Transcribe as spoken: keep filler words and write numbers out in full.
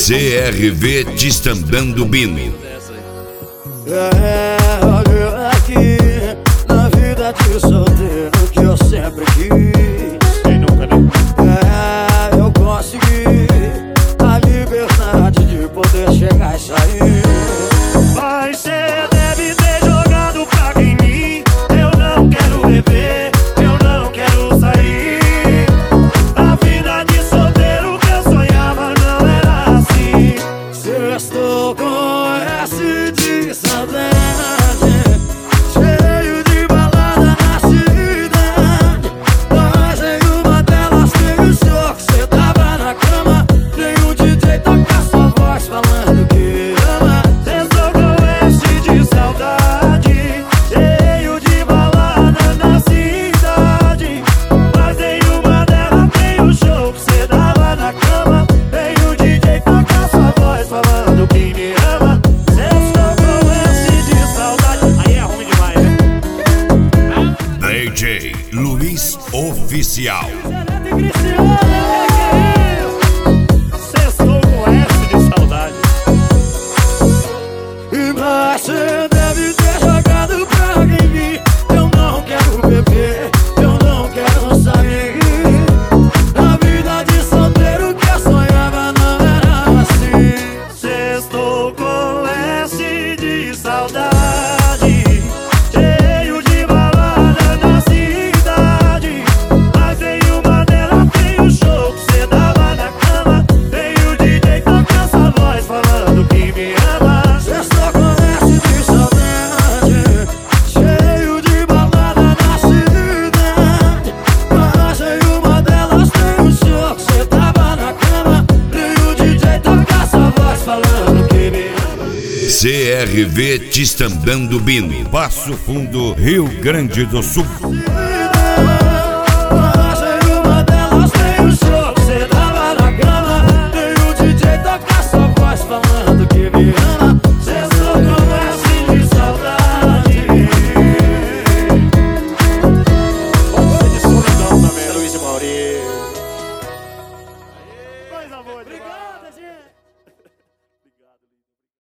C R V Tistandando Bino. É, olha aqui, na vida de solteiro que eu sempre quis. Quem nunca, né? É, eu consegui a liberdade de poder chegar e sair. Mas cê deve ter jogado praga em mim. Eu não quero beber, eu não quero sair. A vida de solteiro que eu sonhava não era assim. Se estou com S de saudade, cheio de balada na cidade, mas em uma delas tem o show que cê tava na cama. Tem um D J toca sua voz falando que ama. Estou com S de saudade, cheio de balada na cidade, mas em uma delas tem o show que cê dava na cama. Tem o D J toca sua voz falando que me ama. Estou com S de saudade. Aí é ruim demais, né? D J Luiz Oficial. Sextou com S de saudade. E você deve ter jogado praga em mim. Eu não quero beber, eu não quero sair. A vida de solteiro que eu sonhava não era assim. Sextou com S de saudade, cheio de balada na cidade, mas em uma delas tem o show que cê dava na cama. Tem o D J toca essa voz falando que me ama. Estou com S de saudade, cheio de balada na cidade, mas em uma delas tem o show que cê tava na cama. E o D J toca essa voz falando que me ama. C R V Tistandando Bino, Passo Fundo, Rio Grande do Sul.